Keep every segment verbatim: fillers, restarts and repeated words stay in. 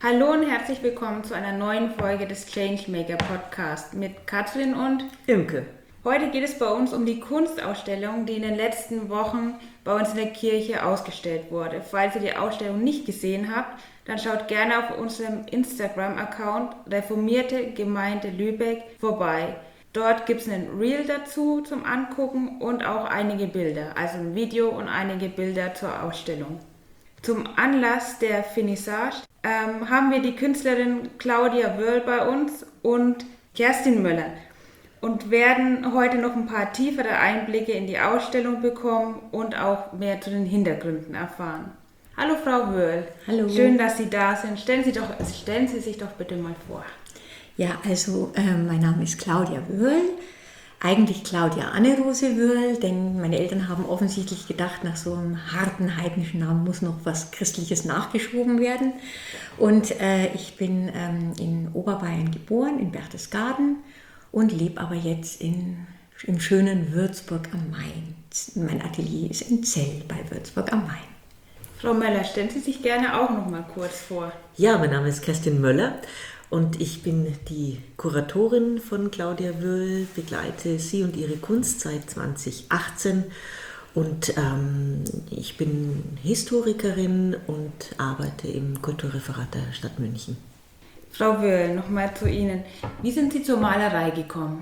Hallo und herzlich willkommen zu einer neuen Folge des Changemaker Podcast mit Katrin und Imke. Heute geht es bei uns um die Kunstausstellung, die in den letzten Wochen bei uns in der Kirche ausgestellt wurde. Falls ihr die Ausstellung nicht gesehen habt, dann schaut gerne auf unserem Instagram-Account Reformierte Gemeinde Lübeck vorbei. Dort gibt es ein Reel dazu zum Angucken und auch einige Bilder, also ein Video und einige Bilder zur Ausstellung. Zum Anlass der Finissage ähm, haben wir die Künstlerin Claudia Wörl bei uns und Kerstin Möller und werden heute noch ein paar tiefere Einblicke in die Ausstellung bekommen und auch mehr zu den Hintergründen erfahren. Hallo Frau Wörl. Hallo. Schön, dass Sie da sind. Stellen Sie, doch, stellen Sie sich doch bitte mal vor. Ja, also äh, mein Name ist Claudia Wörl. Eigentlich Claudia Anne-Rose Wörl, denn meine Eltern haben offensichtlich gedacht, nach so einem harten heidnischen Namen muss noch was Christliches nachgeschoben werden. Und äh, ich bin ähm, in Oberbayern geboren, in Berchtesgaden, und lebe aber jetzt in, im schönen Würzburg am Main. Mein Atelier ist in Zell bei Würzburg am Main. Frau Möller, stellen Sie sich gerne auch noch mal kurz vor. Ja, mein Name ist Kerstin Möller. Und ich bin die Kuratorin von Claudia Wörl, begleite sie und ihre Kunst seit zwanzig achtzehn und ähm, ich bin Historikerin und arbeite im Kulturreferat der Stadt München. Frau Wörl, nochmal zu Ihnen. Wie sind Sie zur Malerei gekommen?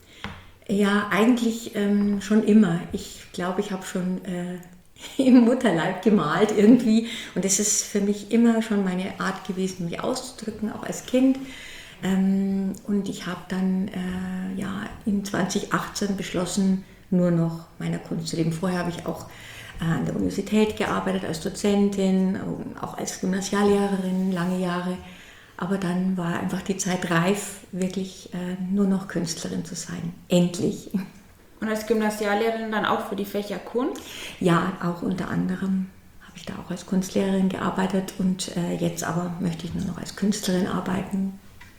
Ja, eigentlich ähm, schon immer. Ich glaube, ich habe schon äh, im Mutterleib gemalt irgendwie. Und das ist für mich immer schon meine Art gewesen, mich auszudrücken, auch als Kind. Ähm, und ich habe dann äh, ja, in zwanzig achtzehn beschlossen, nur noch meiner Kunst zu leben. Vorher habe ich auch äh, an der Universität gearbeitet, als Dozentin, auch als Gymnasiallehrerin, lange Jahre. Aber dann war einfach die Zeit reif, wirklich äh, nur noch Künstlerin zu sein. Endlich. Und als Gymnasiallehrerin dann auch für die Fächer Kunst? Ja, auch unter anderem habe ich da auch als Kunstlehrerin gearbeitet und äh, jetzt aber möchte ich nur noch als Künstlerin arbeiten.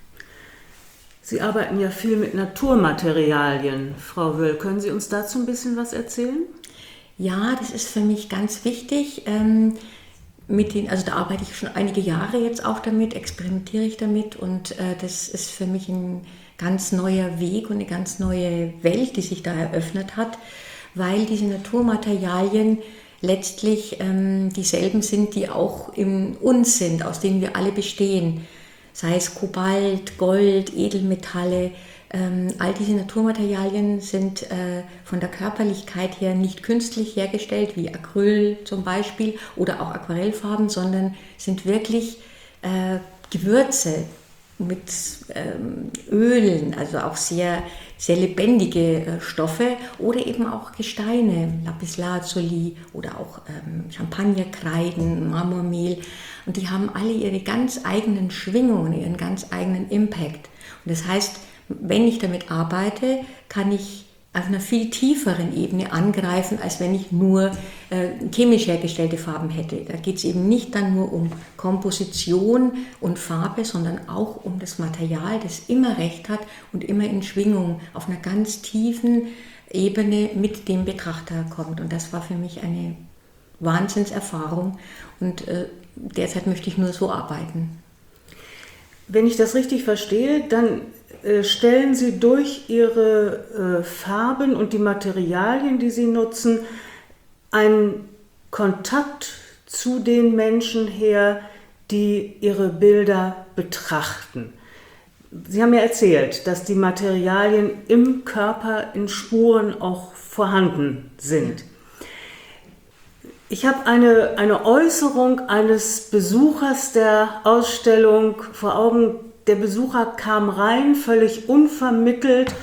Sie arbeiten ja viel mit Naturmaterialien, Frau Wörl. Können Sie uns dazu ein bisschen was erzählen? Ja, das ist für mich ganz wichtig. Ähm, mit den, also da arbeite ich schon einige Jahre jetzt auch damit, experimentiere ich damit und äh, das ist für mich ein ganz neuer Weg und eine ganz neue Welt, die sich da eröffnet hat, weil diese Naturmaterialien letztlich ähm, dieselben sind, die auch in uns sind, aus denen wir alle bestehen. Sei es Kobalt, Gold, Edelmetalle, ähm, all diese Naturmaterialien sind äh, von der Körperlichkeit her nicht künstlich hergestellt, wie Acryl zum Beispiel oder auch Aquarellfarben, sondern sind wirklich äh, Gewürze mit ähm, Ölen, also auch sehr, sehr lebendige äh, Stoffe oder eben auch Gesteine, Lapislazuli oder auch ähm, Champagnerkreiden, Marmormehl. Und die haben alle ihre ganz eigenen Schwingungen, ihren ganz eigenen Impact. Und das heißt, wenn ich damit arbeite, kann ich auf einer viel tieferen Ebene angreifen, als wenn ich nur äh, chemisch hergestellte Farben hätte. Da geht es eben nicht dann nur um Komposition und Farbe, sondern auch um das Material, das immer recht hat und immer in Schwingung auf einer ganz tiefen Ebene mit dem Betrachter kommt. Und das war für mich eine Wahnsinnserfahrung und äh, derzeit möchte ich nur so arbeiten. Wenn ich das richtig verstehe, dann äh, stellen Sie durch Ihre äh, Farben und die Materialien, die Sie nutzen, einen Kontakt zu den Menschen her, die Ihre Bilder betrachten. Sie haben ja erzählt, dass die Materialien im Körper in Spuren auch vorhanden sind. Ich habe eine, eine Äußerung eines Besuchers der Ausstellung vor Augen. Der Besucher kam rein, völlig unvermittelt,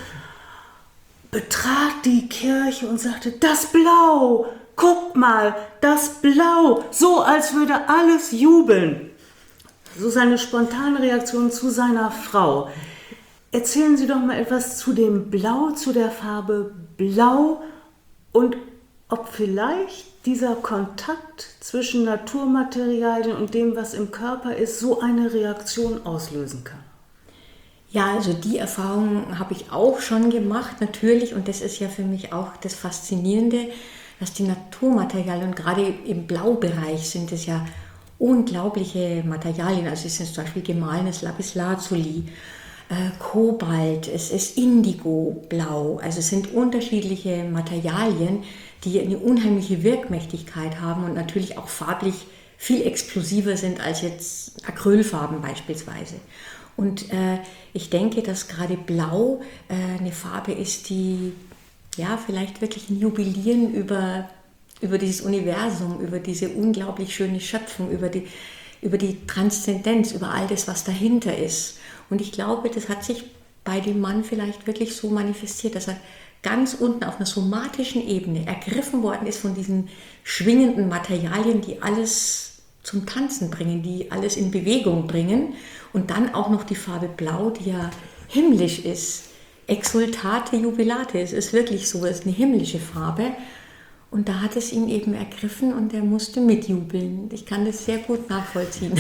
betrat die Kirche und sagte, das Blau, guck mal, das Blau, so als würde alles jubeln. So seine spontane Reaktion zu seiner Frau. Erzählen Sie doch mal etwas zu dem Blau, zu der Farbe Blau und ob vielleicht dieser Kontakt zwischen Naturmaterialien und dem, was im Körper ist, so eine Reaktion auslösen kann. Ja, also die Erfahrung habe ich auch schon gemacht, natürlich. Und das ist ja für mich auch das Faszinierende, dass die Naturmaterialien, und gerade im Blaubereich sind es ja unglaubliche Materialien. Also es ist zum Beispiel gemahlenes Lapislazuli, äh, Kobalt, es ist Indigo-Blau. Also es sind unterschiedliche Materialien, die eine unheimliche Wirkmächtigkeit haben und natürlich auch farblich viel explosiver sind als jetzt Acrylfarben beispielsweise. Und äh, ich denke, dass gerade Blau äh, eine Farbe ist, die ja vielleicht wirklich ein Jubilieren über, über dieses Universum, über diese unglaublich schöne Schöpfung, über die, über die Transzendenz, über all das, was dahinter ist. Und ich glaube, das hat sich bei dem Mann vielleicht wirklich so manifestiert, dass er ganz unten auf einer somatischen Ebene ergriffen worden ist von diesen schwingenden Materialien, die alles zum Tanzen bringen, die alles in Bewegung bringen. Und dann auch noch die Farbe Blau, die ja himmlisch ist. Exultate Jubilate, es ist wirklich so, es ist eine himmlische Farbe. Und da hat es ihn eben ergriffen und er musste mitjubeln. Ich kann das sehr gut nachvollziehen.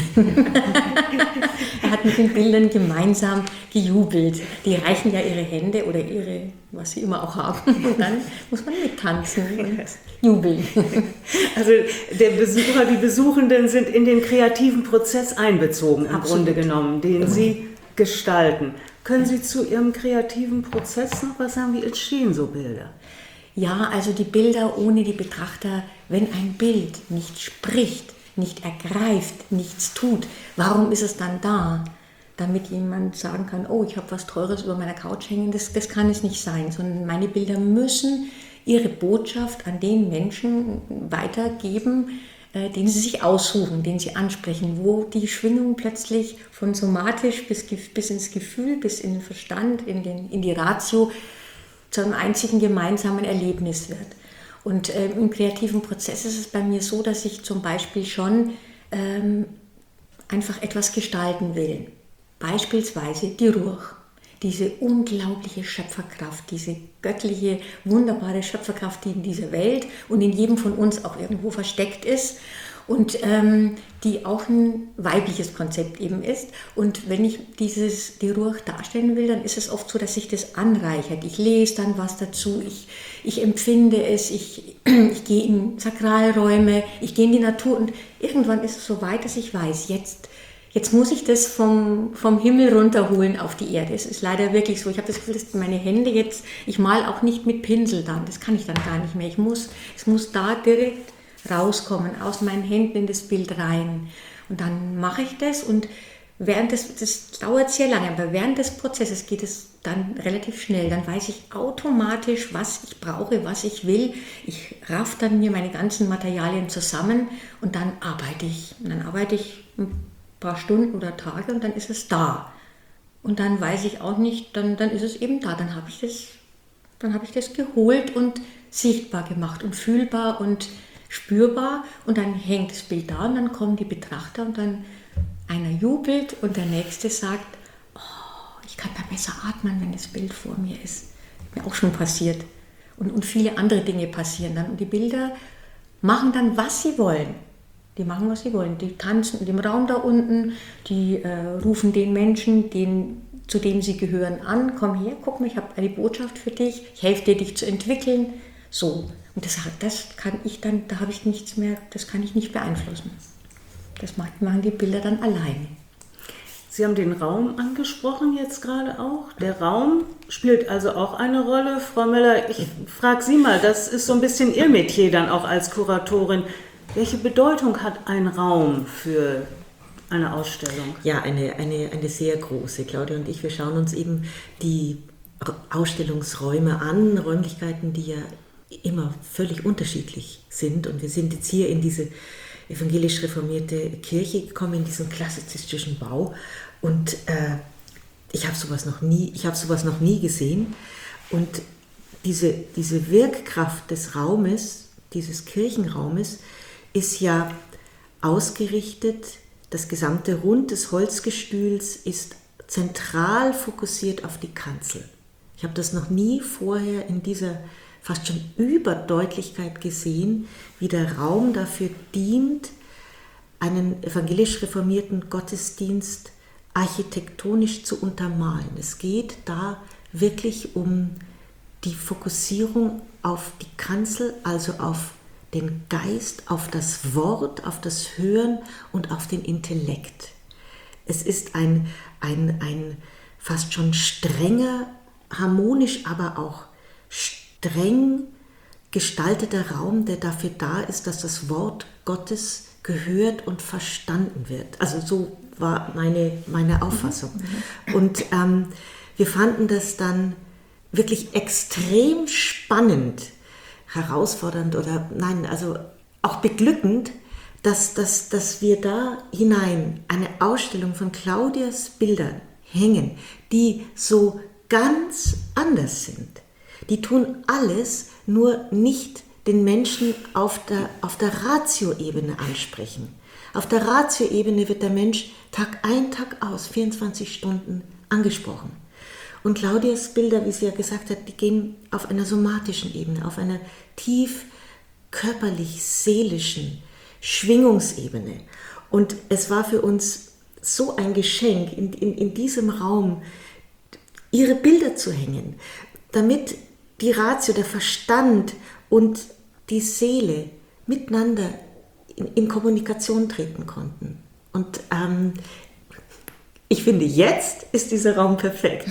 Er hat mit den Bildern gemeinsam gejubelt. Die reichen ja ihre Hände oder ihre, was sie immer auch haben. Und dann muss man mittanzen und jubeln. Also der Besucher, die Besuchenden sind in den kreativen Prozess einbezogen, im Absolut. Grunde genommen, den Sie gestalten. Können Sie zu Ihrem kreativen Prozess noch was sagen? Wie entstehen so Bilder? Ja, also die Bilder ohne die Betrachter, wenn ein Bild nicht spricht, nicht ergreift, nichts tut, warum ist es dann da? Damit jemand sagen kann, oh, ich habe was Teures über meiner Couch hängen, das, das kann es nicht sein, sondern meine Bilder müssen ihre Botschaft an den Menschen weitergeben, äh, den sie sich aussuchen, den sie ansprechen, wo die Schwingung plötzlich von somatisch bis, bis ins Gefühl, bis in den Verstand, in, den, in die Ratio zu einem einzigen gemeinsamen Erlebnis wird. Und äh, im kreativen Prozess ist es bei mir so, dass ich zum Beispiel schon ähm, einfach etwas gestalten will. Beispielsweise die Ruach, diese unglaubliche Schöpferkraft, diese göttliche, wunderbare Schöpferkraft, die in dieser Welt und in jedem von uns auch irgendwo versteckt ist. Und ähm, die auch ein weibliches Konzept eben ist. Und wenn ich dieses, die Ruach darstellen will, dann ist es oft so, dass sich das anreichert. Ich lese dann was dazu, ich, ich empfinde es, ich, ich gehe in Sakralräume, ich gehe in die Natur und irgendwann ist es so weit, dass ich weiß, jetzt, jetzt muss ich das vom, vom Himmel runterholen auf die Erde. Es ist leider wirklich so. Ich habe das Gefühl, dass meine Hände jetzt, ich male auch nicht mit Pinsel dann, das kann ich dann gar nicht mehr. Ich muss, es muss da direkt rauskommen, aus meinen Händen in das Bild rein. Und dann mache ich das und während des, das dauert sehr lange, aber während des Prozesses geht es dann relativ schnell. Dann weiß ich automatisch, was ich brauche, was ich will. Ich raff dann mir meine ganzen Materialien zusammen und dann arbeite ich. Und dann arbeite ich ein paar Stunden oder Tage und dann ist es da. Und dann weiß ich auch nicht, dann, dann ist es eben da. Dann habe ich das, dann habe ich das geholt und sichtbar gemacht und fühlbar und spürbar und dann hängt das Bild da und dann kommen die Betrachter und dann einer jubelt und der nächste sagt, oh, ich kann da besser atmen, wenn das Bild vor mir ist. Mir auch schon passiert. Und, und viele andere Dinge passieren dann und die Bilder machen dann, was sie wollen. Die machen, was sie wollen. Die tanzen in dem Raum da unten, die äh, rufen den Menschen, den, zu dem sie gehören, an, komm her, guck mal, ich habe eine Botschaft für dich, ich helfe dir, dich zu entwickeln. So. Und das, das kann ich dann, da habe ich nichts mehr, das kann ich nicht beeinflussen. Das machen die Bilder dann alleine. Sie haben den Raum angesprochen jetzt gerade auch. Der Raum spielt also auch eine Rolle. Frau Möller, ich frage Sie mal, das ist so ein bisschen Ihr Metier dann auch als Kuratorin. Welche Bedeutung hat ein Raum für eine Ausstellung? Ja, eine, eine, eine sehr große. Claudia und ich, wir schauen uns eben die Ausstellungsräume an, Räumlichkeiten, die ja immer völlig unterschiedlich sind. Und wir sind jetzt hier in diese evangelisch reformierte Kirche gekommen, in diesen klassizistischen Bau. Und äh, ich habe sowas noch nie, ich habe sowas noch nie gesehen. Und diese, diese Wirkkraft des Raumes, dieses Kirchenraumes, ist ja ausgerichtet. Das gesamte Rund des Holzgestühls ist zentral fokussiert auf die Kanzel. Ich habe das noch nie vorher in dieser fast schon Überdeutlichkeit gesehen, wie der Raum dafür dient, einen evangelisch reformierten Gottesdienst architektonisch zu untermalen. Es geht da wirklich um die Fokussierung auf die Kanzel, also auf den Geist auf das Wort, auf das Hören und auf den Intellekt. Es ist ein, ein, ein fast schon strenger, harmonisch, aber auch streng gestalteter Raum, der dafür da ist, dass das Wort Gottes gehört und verstanden wird. Also so war meine, meine Auffassung. Und ähm, wir fanden das dann wirklich extrem spannend, herausfordernd oder nein, also auch beglückend, dass, dass, dass wir da hinein eine Ausstellung von Claudias Bildern hängen, die so ganz anders sind. Die tun alles, nur nicht den Menschen auf der, auf der Ratio-Ebene ansprechen. Auf der Ratio-Ebene wird der Mensch Tag ein, Tag aus, vierundzwanzig Stunden angesprochen. Und Claudias Bilder, wie sie ja gesagt hat, die gehen auf einer somatischen Ebene, auf einer tief körperlich-seelischen Schwingungsebene. Und es war für uns so ein Geschenk, in, in, in diesem Raum ihre Bilder zu hängen, damit die Ratio, der Verstand und die Seele miteinander in, in Kommunikation treten konnten. Und ähm, ich finde, jetzt ist dieser Raum perfekt.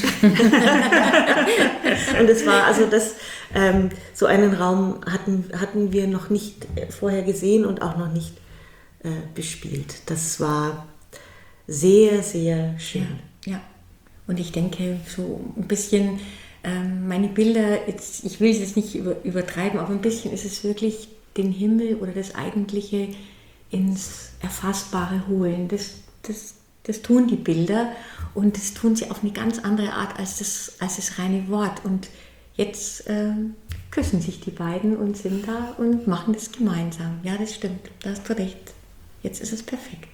Und es war also das, ähm, so einen Raum hatten, hatten wir noch nicht vorher gesehen und auch noch nicht äh, bespielt. Das war sehr, sehr schön. Ja, ja. Und ich denke, so ein bisschen, ähm, meine Bilder, jetzt, ich will es jetzt nicht über, übertreiben, aber ein bisschen ist es wirklich den Himmel oder das Eigentliche ins Erfassbare holen. Das, das Das tun die Bilder und das tun sie auf eine ganz andere Art als das, als das reine Wort. Und jetzt ähm, küssen sich die beiden und sind da und machen das gemeinsam. Ja, das stimmt, da hast du recht. Jetzt ist es perfekt.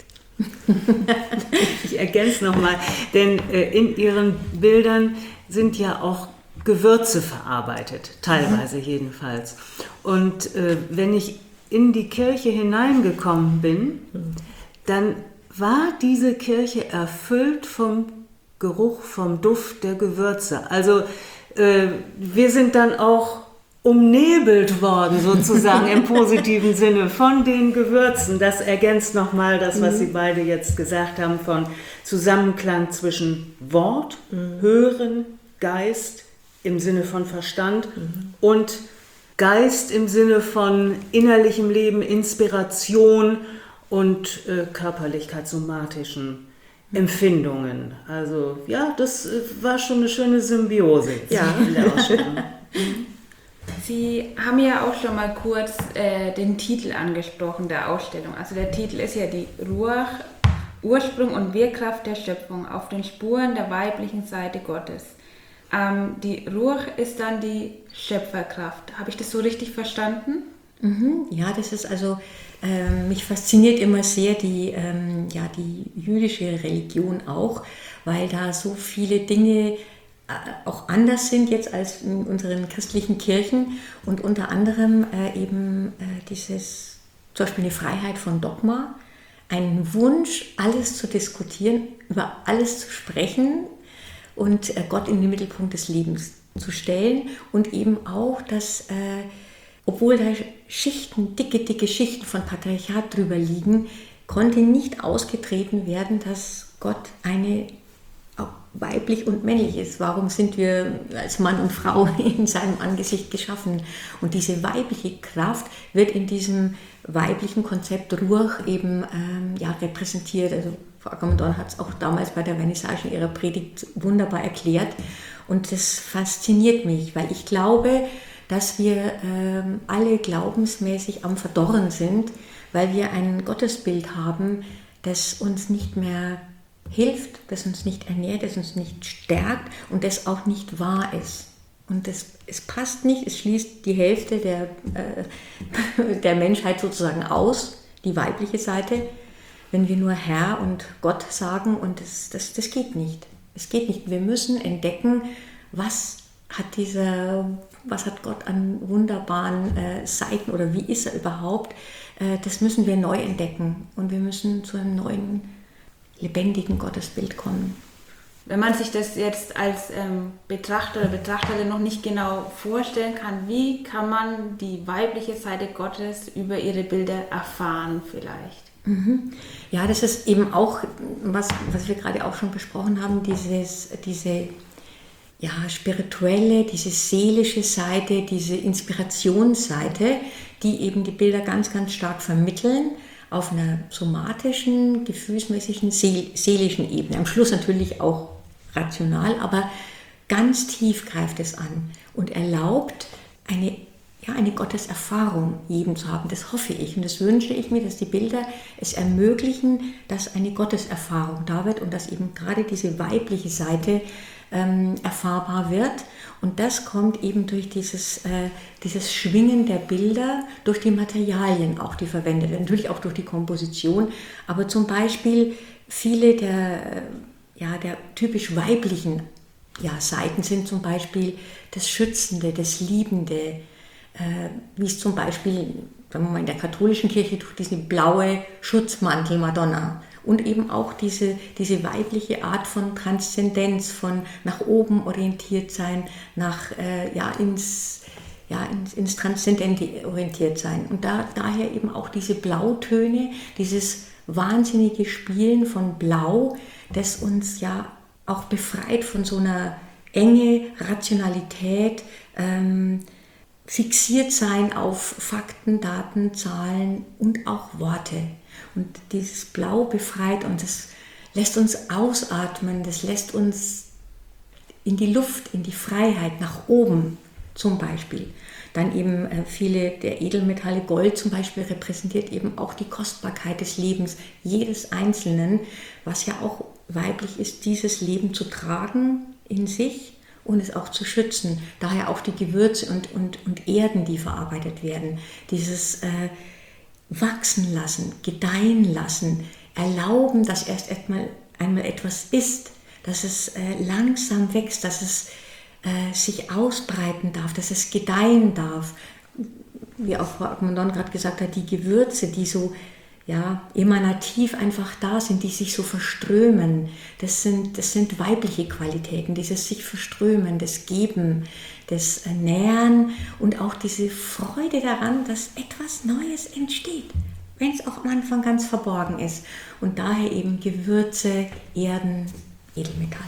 Ich ergänze nochmal, denn äh, in ihren Bildern sind ja auch Gewürze verarbeitet, teilweise jedenfalls. Und äh, wenn ich in die Kirche hineingekommen bin, dann war diese Kirche erfüllt vom Geruch, vom Duft der Gewürze. Also äh, wir sind dann auch umnebelt worden, sozusagen im positiven Sinne, von den Gewürzen. Das ergänzt nochmal das, was Sie beide jetzt gesagt haben, von Zusammenklang zwischen Wort, mhm. Hören, Geist im Sinne von Verstand mhm. und Geist im Sinne von innerlichem Leben, Inspiration und äh, Körperlichkeit, somatischen Empfindungen. Also ja, das äh, war schon eine schöne Symbiose ja. in der Ausstellung. Sie haben ja auch schon mal kurz äh, den Titel angesprochen der Ausstellung. Also der Titel ist ja die Ruach, Ursprung und Wirkkraft der Schöpfung auf den Spuren der weiblichen Seite Gottes. Ähm, die Ruach ist dann die Schöpferkraft. Habe ich das so richtig verstanden? Mhm, ja, das ist also, ähm, mich fasziniert immer sehr die, ähm, ja, die jüdische Religion auch, weil da so viele Dinge äh, auch anders sind jetzt als in unseren christlichen Kirchen und unter anderem äh, eben äh, dieses, zum Beispiel eine Freiheit von Dogma, einen Wunsch, alles zu diskutieren, über alles zu sprechen und äh, Gott in den Mittelpunkt des Lebens zu stellen und eben auch, dass äh, obwohl da Schichten, dicke, dicke Schichten von Patriarchat drüber liegen, konnte nicht ausgetreten werden, dass Gott eine auch weiblich und männlich ist. Warum sind wir als Mann und Frau in seinem Angesicht geschaffen? Und diese weibliche Kraft wird in diesem weiblichen Konzept Ruach eben ähm, ja, repräsentiert. Also Frau Ackermann-Dorn hat es auch damals bei der Vernissage in ihrer Predigt wunderbar erklärt. Und das fasziniert mich, weil ich glaube, dass wir ähm, alle glaubensmäßig am Verdorren sind, weil wir ein Gottesbild haben, das uns nicht mehr hilft, das uns nicht ernährt, das uns nicht stärkt und das auch nicht wahr ist. Und das, es passt nicht, es schließt die Hälfte der, äh, der Menschheit sozusagen aus, die weibliche Seite, wenn wir nur Herr und Gott sagen und das, das, das geht nicht. Es geht nicht. Wir müssen entdecken, was hat dieser, was hat Gott an wunderbaren äh, Seiten oder wie ist er überhaupt? Äh, das müssen wir neu entdecken und wir müssen zu einem neuen, lebendigen Gottesbild kommen. Wenn man sich das jetzt als ähm, Betrachter oder Betrachterin noch nicht genau vorstellen kann, wie kann man die weibliche Seite Gottes über ihre Bilder erfahren vielleicht? Mhm. Ja, das ist eben auch, was, was wir gerade auch schon besprochen haben, dieses, diese ja, spirituelle, diese seelische Seite, diese Inspirationsseite, die eben die Bilder ganz, ganz stark vermitteln, auf einer somatischen, gefühlsmäßigen, seel seelischen Ebene. Am Schluss natürlich auch rational, aber ganz tief greift es an und erlaubt eine, ja, eine Gotteserfahrung jedem zu haben. Das hoffe ich und das wünsche ich mir, dass die Bilder es ermöglichen, dass eine Gotteserfahrung da wird und dass eben gerade diese weibliche Seite ähm, erfahrbar wird. Und das kommt eben durch dieses, äh, dieses Schwingen der Bilder, durch die Materialien auch, die verwendet werden, natürlich auch durch die Komposition, aber zum Beispiel viele der, ja, der typisch weiblichen ja, Seiten sind zum Beispiel das Schützende, das Liebende, äh, wie es zum Beispiel, sagen wir mal, in der katholischen Kirche durch diese blaue Schutzmantel Madonna und eben auch diese, diese weibliche Art von Transzendenz, von nach oben orientiert sein, nach, äh, ja, ins, ja, ins, ins Transzendente orientiert sein. Und da, daher eben auch diese Blautöne, dieses wahnsinnige Spielen von Blau, das uns ja auch befreit von so einer Enge, Rationalität, ähm, fixiert sein auf Fakten, Daten, Zahlen und auch Worte. Und dieses Blau befreit und das lässt uns ausatmen, das lässt uns in die Luft, in die Freiheit, nach oben zum Beispiel. Dann eben äh, viele der Edelmetalle, Gold zum Beispiel, repräsentiert eben auch die Kostbarkeit des Lebens jedes Einzelnen, was ja auch weiblich ist, dieses Leben zu tragen in sich und es auch zu schützen. Daher auch die Gewürze und, und, und Erden, die verarbeitet werden. Dieses äh, wachsen lassen, gedeihen lassen, erlauben, dass erst einmal, einmal etwas ist, dass es äh, langsam wächst, dass es äh, sich ausbreiten darf, dass es gedeihen darf. Wie auch Frau Agmondon gerade gesagt hat, die Gewürze, die so ja, emanativ einfach da sind, die sich so verströmen. Das sind, das sind weibliche Qualitäten, dieses sich verströmen, das Geben, das Nähern und auch diese Freude daran, dass etwas Neues entsteht, wenn es auch am Anfang ganz verborgen ist. Und daher eben Gewürze, Erden, Edelmetalle.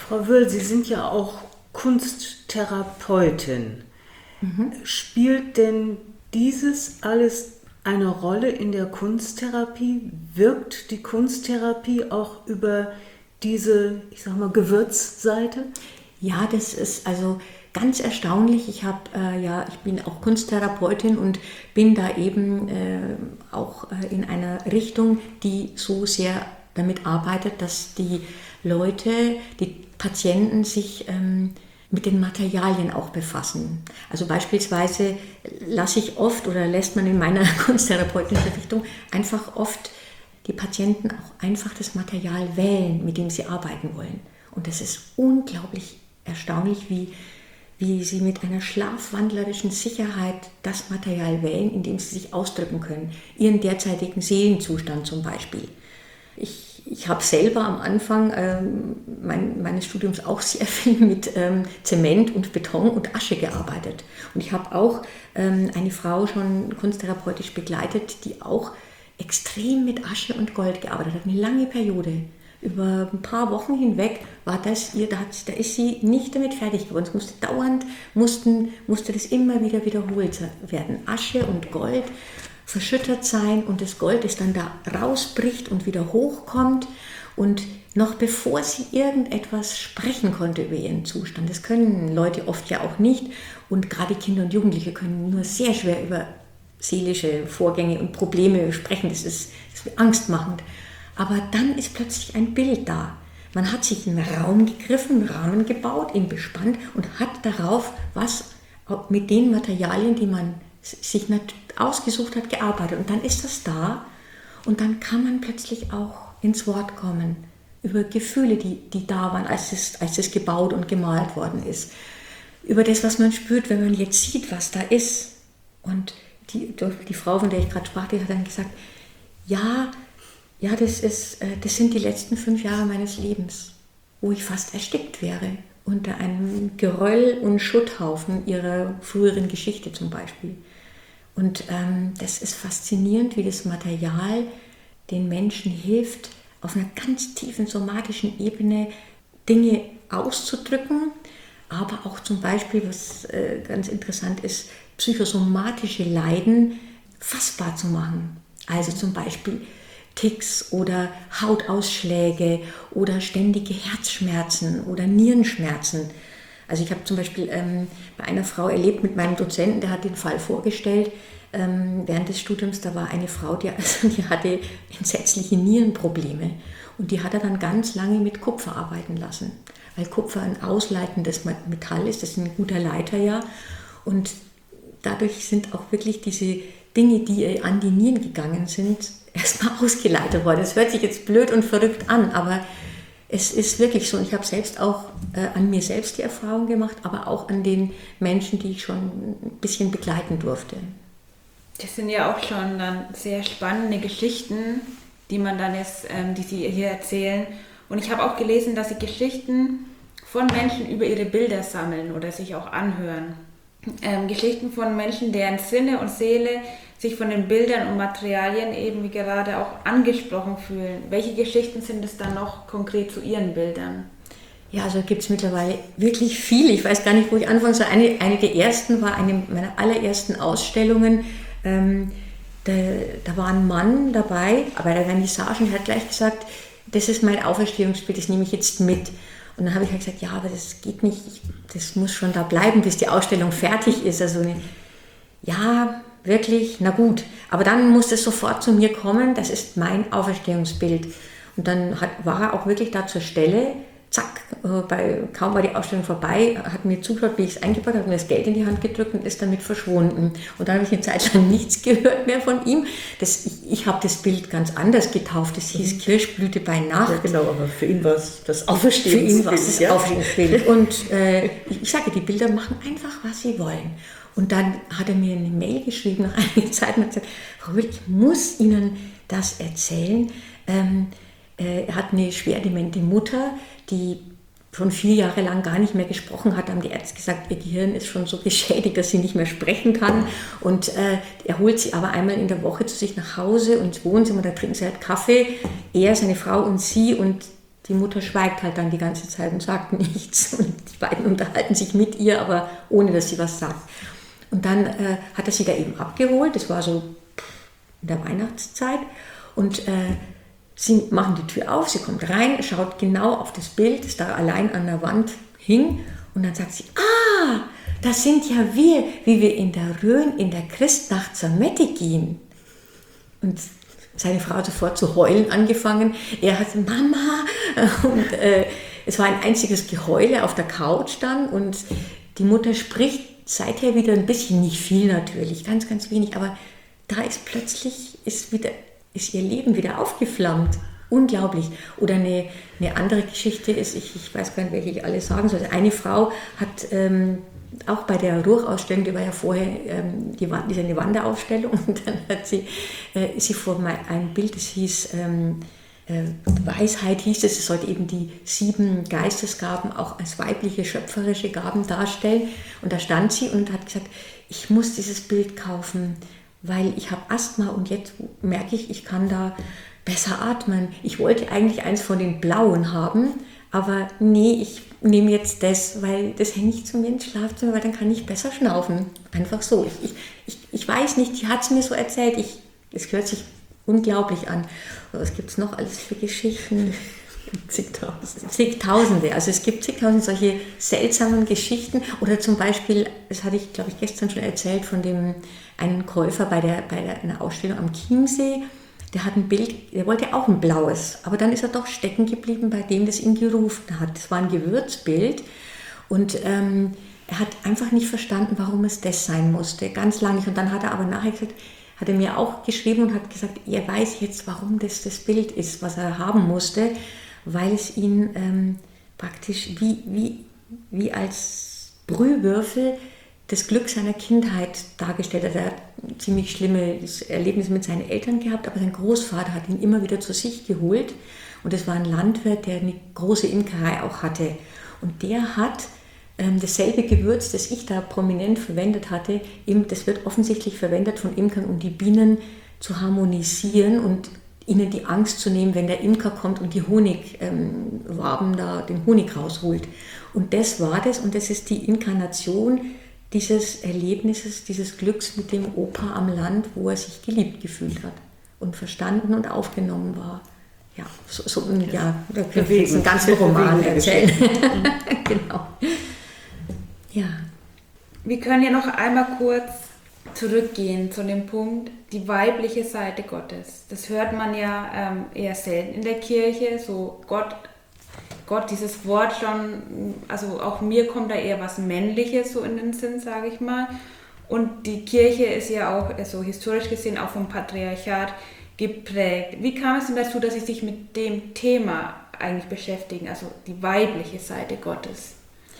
Frau Wöll, Sie sind ja auch Kunsttherapeutin. Mhm. Spielt denn dieses alles eine Rolle in der Kunsttherapie? Wirkt die Kunsttherapie auch über diese, ich sag mal, Gewürzseite? Ja, das ist also ganz erstaunlich. Ich habe äh, ja, ich bin auch Kunsttherapeutin und bin da eben äh, auch äh, in einer Richtung, die so sehr damit arbeitet, dass die Leute, die Patienten sich ähm, mit den Materialien auch befassen. Also beispielsweise lasse ich oft oder lässt man in meiner kunsttherapeutischen Richtung einfach oft die Patienten auch einfach das Material wählen, mit dem sie arbeiten wollen. Und das ist unglaublich erstaunlich, wie, wie sie mit einer schlafwandlerischen Sicherheit das Material wählen, in dem sie sich ausdrücken können. Ihren derzeitigen Seelenzustand zum Beispiel. Ich, ich habe selber am Anfang ähm, mein, meines Studiums auch sehr viel mit ähm, Zement und Beton und Asche gearbeitet. Und ich habe auch ähm, eine Frau schon kunsttherapeutisch begleitet, die auch extrem mit Asche und Gold gearbeitet hat, eine lange Periode. Über ein paar Wochen hinweg war das ihr, da, hat, da ist sie nicht damit fertig geworden. Es musste dauernd, mussten, musste das immer wieder wiederholt werden. Asche und Gold verschüttert sein und das Gold, das dann da rausbricht und wieder hochkommt. Und noch bevor sie irgendetwas sprechen konnte über ihren Zustand, das können Leute oft ja auch nicht, und gerade Kinder und Jugendliche können nur sehr schwer über seelische Vorgänge und Probleme sprechen, das ist, das ist angstmachend. Aber dann ist plötzlich ein Bild da. Man hat sich einen Raum gegriffen, einen Rahmen gebaut, ihn bespannt und hat darauf was mit den Materialien, die man sich ausgesucht hat, gearbeitet. Und dann ist das da und dann kann man plötzlich auch ins Wort kommen über Gefühle, die, die da waren, als es, als es gebaut und gemalt worden ist. Über das, was man spürt, wenn man jetzt sieht, was da ist. Und die, die Frau, von der ich gerade sprach, die hat dann gesagt, ja, ja, das, ist, das sind die letzten fünf Jahre meines Lebens, wo ich fast erstickt wäre unter einem Geröll und Schutthaufen ihrer früheren Geschichte zum Beispiel. Und ähm, das ist faszinierend, wie das Material den Menschen hilft, auf einer ganz tiefen somatischen Ebene Dinge auszudrücken, aber auch zum Beispiel, was äh, ganz interessant ist, psychosomatische Leiden fassbar zu machen. Also zum Beispiel Ticks oder Hautausschläge oder ständige Herzschmerzen oder Nierenschmerzen. Also ich habe zum Beispiel ähm, bei einer Frau erlebt mit meinem Dozenten, der hat den Fall vorgestellt, ähm, während des Studiums, da war eine Frau, die, also die hatte entsetzliche Nierenprobleme und die hat er dann ganz lange mit Kupfer arbeiten lassen, weil Kupfer ein ausleitendes Metall ist, das ist ein guter Leiter ja, und dadurch sind auch wirklich diese Dinge, die an die Nieren gegangen sind, erstmal ausgeleitet worden. Das hört sich jetzt blöd und verrückt an, aber es ist wirklich so. Und ich habe selbst auch äh, an mir selbst die Erfahrung gemacht, aber auch an den Menschen, die ich schon ein bisschen begleiten durfte. Das sind ja auch schon dann sehr spannende Geschichten, die man dann jetzt, ähm, die Sie hier erzählen. Und ich habe auch gelesen, dass Sie Geschichten von Menschen über ihre Bilder sammeln oder sich auch anhören. Ähm, Geschichten von Menschen, deren Sinne und Seele sich von den Bildern und Materialien eben wie gerade auch angesprochen fühlen. Welche Geschichten sind es dann noch konkret zu Ihren Bildern? Ja, also gibt es mittlerweile wirklich viele. Ich weiß gar nicht, wo ich anfangen soll. Eine, eine der ersten war eine meiner allerersten Ausstellungen. Ähm, da, da war ein Mann dabei, bei der Vernissage, und der hat gleich gesagt, das ist mein Auferstehungsbild, das nehme ich jetzt mit. Und dann habe ich halt gesagt, ja, aber das geht nicht, das muss schon da bleiben, bis die Ausstellung fertig ist. Also ja, wirklich, na gut. Aber dann muss es sofort zu mir kommen, das ist mein Auferstehungsbild. Und dann hat, war er auch wirklich da zur Stelle, zack, bei, kaum war die Ausstellung vorbei, hat mir zugeschaut, wie ich es eingebaut habe, hat mir das Geld in die Hand gedrückt und ist damit verschwunden. Und dann habe ich eine Zeit lang nichts gehört mehr von ihm. Das, ich ich habe das Bild ganz anders getauft, das hieß mhm. Kirschblüte bei Nacht. Ja, genau, aber für ihn war es das Auferstehungsbild. Für ihn war es das ja. Auferstehungsbild. Und äh, ich, ich sage, die Bilder machen einfach, was sie wollen. Und dann hat er mir eine Mail geschrieben nach einiger Zeit und hat gesagt, Frau Wöll, ich muss Ihnen das erzählen. Ähm, äh, er hat eine schwer demente Mutter, die schon vier Jahre lang gar nicht mehr gesprochen hat, haben die Ärzte gesagt, ihr Gehirn ist schon so geschädigt, dass sie nicht mehr sprechen kann. Und äh, er holt sie aber einmal in der Woche zu sich nach Hause und ins Wohnzimmer, da trinken sie halt Kaffee, er, seine Frau und sie, und die Mutter schweigt halt dann die ganze Zeit und sagt nichts. Und die beiden unterhalten sich mit ihr, aber ohne, dass sie was sagt. Und dann äh, hat er sie da eben abgeholt. Das war so in der Weihnachtszeit. Und äh, sie machen die Tür auf, sie kommt rein, schaut genau auf das Bild, das da allein an der Wand hing. Und dann sagt sie, ah, das sind ja wir, wie wir in der Rhön in der Christnacht zur Mette gehen. Und seine Frau hat sofort zu heulen angefangen. Er hat Mama. Und äh, es war ein einziges Geheule auf der Couch dann. Und die Mutter spricht seither wieder ein bisschen, nicht viel natürlich, ganz, ganz wenig. Aber da ist plötzlich, ist, wieder, ist ihr Leben wieder aufgeflammt. Unglaublich. Oder eine, eine andere Geschichte ist, ich, ich weiß gar nicht, welche ich alle sagen soll. Eine Frau hat ähm, auch bei der Ruhr-Ausstellung, die war ja vorher ähm, die, diese eine Wanderausstellung, und dann hat sie, äh, ist sie vor ein Bild, das hieß ähm, äh, Weisheit, hieß es, es sollte eben die sieben Geistesgaben auch als weibliche schöpferische Gaben darstellen. Und da stand sie und hat gesagt, ich muss dieses Bild kaufen, weil ich habe Asthma und jetzt merke ich, ich kann da besser atmen. Ich wollte eigentlich eins von den blauen haben, aber nee, ich nehme jetzt das, weil das hänge ich zu mir ins Schlafzimmer, weil dann kann ich besser schnaufen. Einfach so. Ich, ich, ich weiß nicht, die hat es mir so erzählt. Ich, es hört sich unglaublich an. Was gibt es noch alles für Geschichten? Zigtausende. Zigtausende. Also es gibt zigtausende solche seltsamen Geschichten. Oder zum Beispiel, das hatte ich, glaube ich, gestern schon erzählt, von dem einen Käufer bei, der, bei der, einer Ausstellung am Chiemsee. Der hat ein Bild, der wollte auch ein blaues, aber dann ist er doch stecken geblieben bei dem, das ihn gerufen hat. Das war ein Gewürzbild und ähm, er hat einfach nicht verstanden, warum es das sein musste, ganz lange nicht. Und dann hat er aber nachher gesagt, hat er mir auch geschrieben und hat gesagt, er weiß jetzt, warum das das Bild ist, was er haben musste, weil es ihn ähm, praktisch wie, wie, wie als Brühwürfel das Glück seiner Kindheit dargestellt hat. Er hat ein ziemlich schlimmes Erlebnis mit seinen Eltern gehabt, aber sein Großvater hat ihn immer wieder zu sich geholt. Und das war ein Landwirt, der eine große Imkerei auch hatte. Und der hat ähm, dasselbe Gewürz, das ich da prominent verwendet hatte, eben, das wird offensichtlich verwendet von Imkern, um die Bienen zu harmonisieren und ihnen die Angst zu nehmen, wenn der Imker kommt und die Honigwaben ähm, da den Honig rausholt. Und das war das, und das ist die Inkarnation dieses Erlebnisses, dieses Glücks mit dem Opa am Land, wo er sich geliebt gefühlt hat und verstanden und aufgenommen war. Ja, so, so ja, da können wir jetzt einen ganzen Roman erzählen. Genau. Ja. Wir können ja noch einmal kurz zurückgehen zu dem Punkt, die weibliche Seite Gottes. Das hört man ja ähm, eher selten in der Kirche, so Gott, Gott, dieses Wort schon, also auch mir kommt da eher was Männliches so in den Sinn, sage ich mal. Und die Kirche ist ja auch, also historisch gesehen, auch vom Patriarchat geprägt. Wie kam es denn dazu, dass Sie sich mit dem Thema eigentlich beschäftigen, also die weibliche Seite Gottes?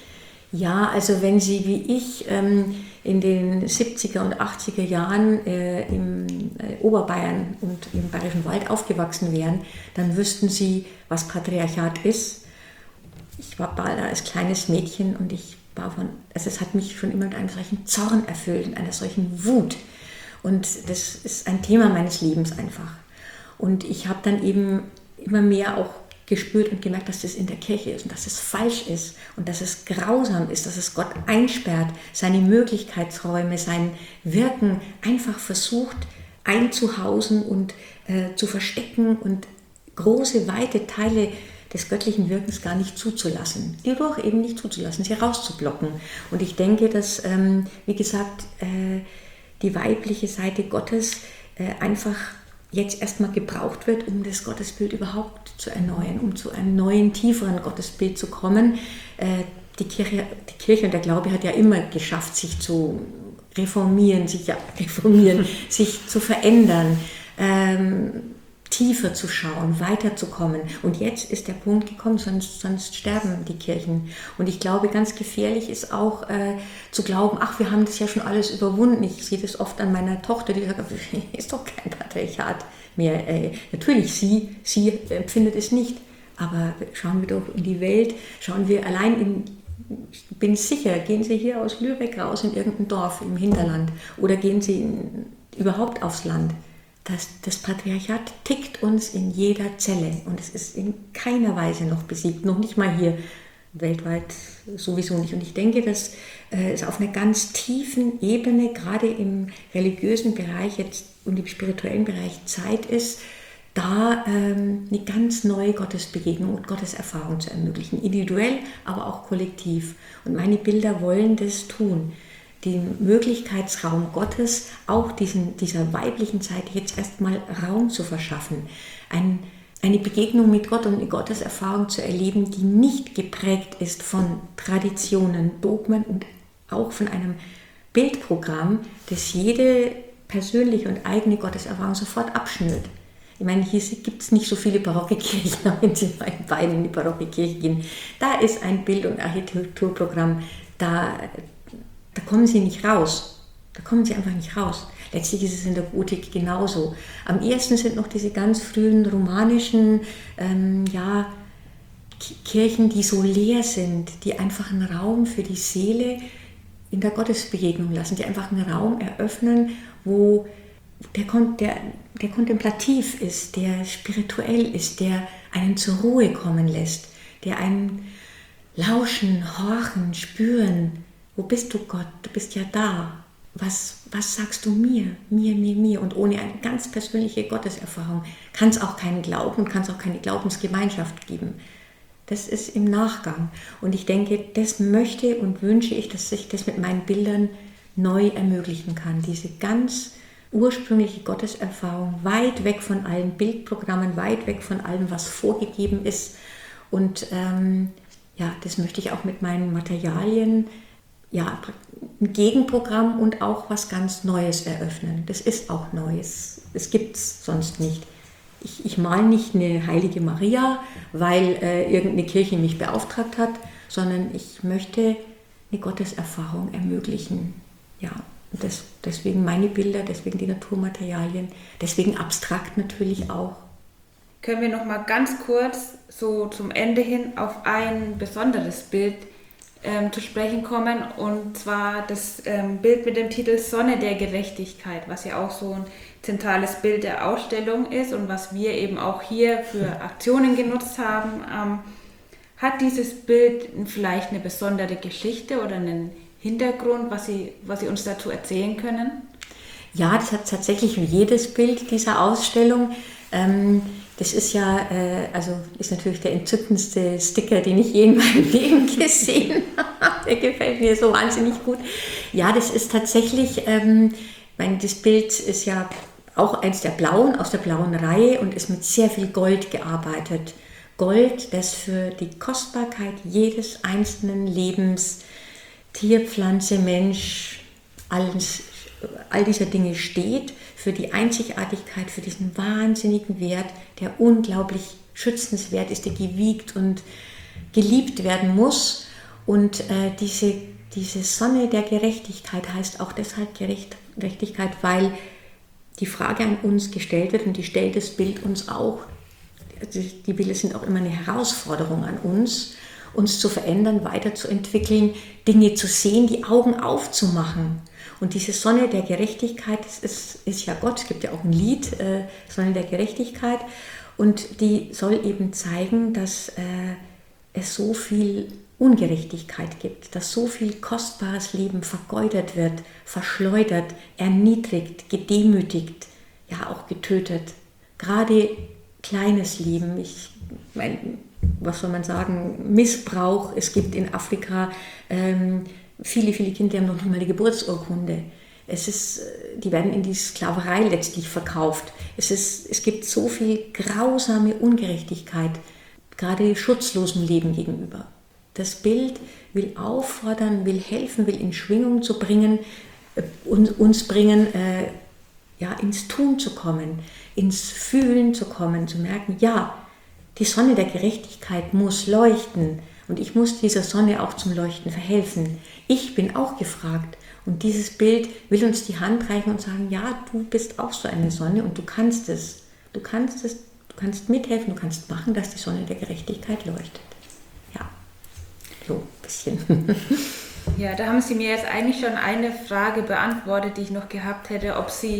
Ja, also wenn Sie wie ich ähm, in den siebziger und achtziger Jahren äh, im äh, Oberbayern und im Bayerischen Wald aufgewachsen wären, dann wüssten Sie, was Patriarchat ist. Ich war da als kleines Mädchen und ich war von, also es hat mich schon immer mit einem solchen Zorn erfüllt, mit einer solchen Wut. Und das ist ein Thema meines Lebens einfach. Und ich habe dann eben immer mehr auch gespürt und gemerkt, dass das in der Kirche ist und dass es falsch ist und dass es grausam ist, dass es Gott einsperrt, seine Möglichkeitsräume, sein Wirken einfach versucht einzuhausen und äh, zu verstecken und große, weite Teile des göttlichen Wirkens gar nicht zuzulassen, die Ruhe eben nicht zuzulassen, sie rauszublocken. Und ich denke, dass, ähm, wie gesagt, äh, die weibliche Seite Gottes äh, einfach jetzt erstmal gebraucht wird, um das Gottesbild überhaupt zu erneuern, um zu einem neuen, tieferen Gottesbild zu kommen. Äh, die Kirche, die Kirche und der Glaube hat ja immer geschafft, sich zu reformieren, sich ja reformieren, sich zu verändern, ähm, tiefer zu schauen, weiterzukommen. Und jetzt ist der Punkt gekommen, sonst, sonst sterben die Kirchen. Und ich glaube, ganz gefährlich ist auch äh, zu glauben, ach, wir haben das ja schon alles überwunden. Ich sehe das oft an meiner Tochter, die sagt, ist doch kein Patriarchat mehr. Äh, natürlich, sie, sie empfindet es nicht. Aber schauen wir doch in die Welt, schauen wir allein in, ich bin sicher, gehen Sie hier aus Lübeck raus in irgendein Dorf im Hinterland oder gehen Sie in, überhaupt aufs Land. dass das Patriarchat tickt uns in jeder Zelle und es ist in keiner Weise noch besiegt, noch nicht mal hier weltweit sowieso nicht. Und ich denke, dass äh, es auf einer ganz tiefen Ebene, gerade im religiösen Bereich jetzt und im spirituellen Bereich Zeit ist, da ähm, eine ganz neue Gottesbegegnung und Gotteserfahrung zu ermöglichen, individuell, aber auch kollektiv. Und meine Bilder wollen das tun, den Möglichkeitsraum Gottes, auch diesen, dieser weiblichen Seite jetzt erstmal Raum zu verschaffen, ein, eine Begegnung mit Gott und eine Gotteserfahrung zu erleben, die nicht geprägt ist von Traditionen, Dogmen und auch von einem Bildprogramm, das jede persönliche und eigene Gotteserfahrung sofort abschnürt. Ich meine, hier gibt es nicht so viele barocke Kirchen, aber wenn Sie mal in Bayern in die barocke Kirche gehen, da ist ein Bild- und Architekturprogramm, da, da kommen Sie nicht raus. Da kommen Sie einfach nicht raus. Letztlich ist es in der Gotik genauso. Am ehesten sind noch diese ganz frühen romanischen ähm, ja, Kirchen, die so leer sind, die einfach einen Raum für die Seele in der Gottesbegegnung lassen, die einfach einen Raum eröffnen, wo der, der, der kontemplativ ist, der spirituell ist, der einen zur Ruhe kommen lässt, der einen lauschen, horchen, spüren. Wo bist du, Gott? Du bist ja da. Was, was sagst du mir? Mir, mir, mir. Und ohne eine ganz persönliche Gotteserfahrung kann es auch keinen Glauben und kann es auch keine Glaubensgemeinschaft geben. Das ist im Nachgang. Und ich denke, das möchte und wünsche ich, dass ich das mit meinen Bildern neu ermöglichen kann. Diese ganz ursprüngliche Gotteserfahrung, weit weg von allen Bildprogrammen, weit weg von allem, was vorgegeben ist. Und ähm, ja, das möchte ich auch mit meinen Materialien, ja, ein Gegenprogramm und auch was ganz Neues eröffnen. Das ist auch Neues. Es gibt es sonst nicht. Ich, ich male nicht eine heilige Maria, weil äh, irgendeine Kirche mich beauftragt hat, sondern ich möchte eine Gotteserfahrung ermöglichen. Ja, und das, deswegen meine Bilder, deswegen die Naturmaterialien, deswegen abstrakt natürlich auch. Können wir noch mal ganz kurz so zum Ende hin auf ein besonderes Bild ähm, zu sprechen kommen, und zwar das ähm, Bild mit dem Titel Sonne der Gerechtigkeit, was ja auch so ein zentrales Bild der Ausstellung ist und was wir eben auch hier für Aktionen genutzt haben. Ähm, hat dieses Bild vielleicht eine besondere Geschichte oder einen Hintergrund, was Sie, was Sie uns dazu erzählen können? Ja, das hat tatsächlich wie jedes Bild dieser Ausstellung. Ähm, das ist ja, äh, also ist natürlich der entzückendste Sticker, den ich je in meinem Leben gesehen habe. Der gefällt mir so wahnsinnig gut. Ja, das ist tatsächlich, ähm, ich meine, das Bild ist ja auch eins der blauen, aus der blauen Reihe und ist mit sehr viel Gold gearbeitet. Gold, das für die Kostbarkeit jedes einzelnen Lebens, Tier, Pflanze, Mensch, alles, all dieser Dinge steht, für die Einzigartigkeit, für diesen wahnsinnigen Wert, der unglaublich schützenswert ist, der gewiegt und geliebt werden muss. Und äh, diese, diese Sonne der Gerechtigkeit heißt auch deshalb Gerecht, Gerechtigkeit, weil die Frage an uns gestellt wird, und die stellt das Bild uns auch. Die Bilder sind auch immer eine Herausforderung an uns, uns zu verändern, weiterzuentwickeln, Dinge zu sehen, die Augen aufzumachen. Und diese Sonne der Gerechtigkeit, das ist, ist ja Gott, es gibt ja auch ein Lied, äh, Sonne der Gerechtigkeit, und die soll eben zeigen, dass äh, es so viel Ungerechtigkeit gibt, dass so viel kostbares Leben vergeudert wird, verschleudert, erniedrigt, gedemütigt, ja auch getötet. Gerade kleines Leben, ich meine, was soll man sagen, Missbrauch. Es gibt in Afrika ähm, viele, viele Kinder, die haben noch nicht mal die Geburtsurkunde. Es ist, die werden in die Sklaverei letztlich verkauft. Es, ist, es gibt so viel grausame Ungerechtigkeit, gerade schutzlosem Leben gegenüber. Das Bild will auffordern, will helfen, will in Schwingung zu bringen, äh, uns, uns bringen, äh, ja, ins Tun zu kommen, ins Fühlen zu kommen, zu merken, ja, die Sonne der Gerechtigkeit muss leuchten und ich muss dieser Sonne auch zum Leuchten verhelfen. Ich bin auch gefragt, und dieses Bild will uns die Hand reichen und sagen, ja, du bist auch so eine Sonne und du kannst es. Du kannst es, du kannst mithelfen, du kannst machen, dass die Sonne der Gerechtigkeit leuchtet. Ja, so ein bisschen. Ja, da haben Sie mir jetzt eigentlich schon eine Frage beantwortet, die ich noch gehabt hätte, ob Sie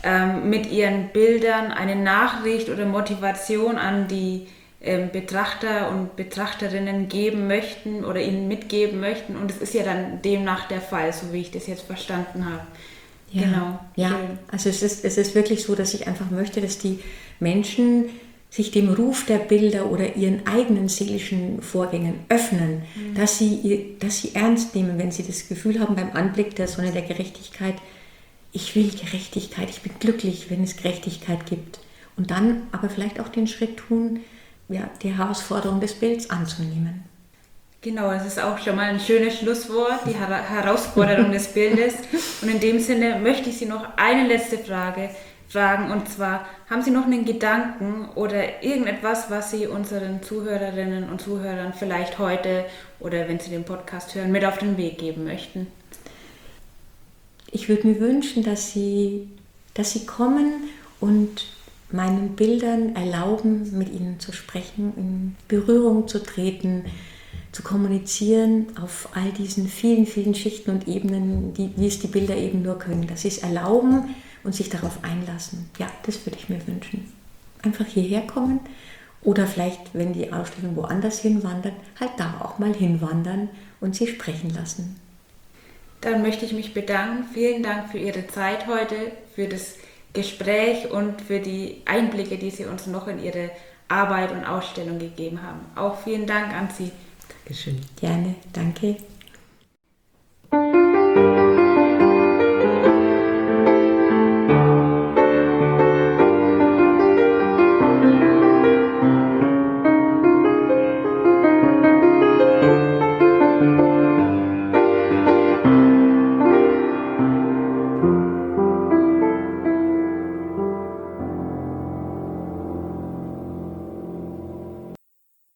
ähm, mit ihren Bildern eine Nachricht oder Motivation an die ähm, Betrachter und Betrachterinnen geben möchten oder ihnen mitgeben möchten. Und es ist ja dann demnach der Fall, so wie ich das jetzt verstanden habe. Ja, genau. Ja, Schön. also es ist, es ist wirklich so, dass ich einfach möchte, dass die Menschen sich dem Ruf der Bilder oder ihren eigenen seelischen Vorgängen öffnen, mhm. dass sie, dass sie ernst nehmen, wenn sie das Gefühl haben beim Anblick der Sonne der Gerechtigkeit, ich will Gerechtigkeit, ich bin glücklich, wenn es Gerechtigkeit gibt. Und dann aber vielleicht auch den Schritt tun, ja, die Herausforderung des Bilds anzunehmen. Genau, das ist auch schon mal ein schönes Schlusswort, die Her- Herausforderung des Bildes. Und in dem Sinne möchte ich Sie noch eine letzte Frage fragen. Und zwar, haben Sie noch einen Gedanken oder irgendetwas, was Sie unseren Zuhörerinnen und Zuhörern vielleicht heute oder wenn Sie den Podcast hören, mit auf den Weg geben möchten? Ich würde mir wünschen, dass Sie, dass Sie kommen und meinen Bildern erlauben, mit ihnen zu sprechen, in Berührung zu treten, zu kommunizieren auf all diesen vielen, vielen Schichten und Ebenen, die, wie es die Bilder eben nur können. Dass sie es erlauben und sich darauf einlassen. Ja, das würde ich mir wünschen. Einfach hierher kommen oder vielleicht, wenn die Ausstellung woanders hinwandert, halt da auch mal hinwandern und sie sprechen lassen. Dann möchte ich mich bedanken. Vielen Dank für Ihre Zeit heute, für das Gespräch und für die Einblicke, die Sie uns noch in Ihre Arbeit und Ausstellung gegeben haben. Auch vielen Dank an Sie. Dankeschön. Gerne, danke.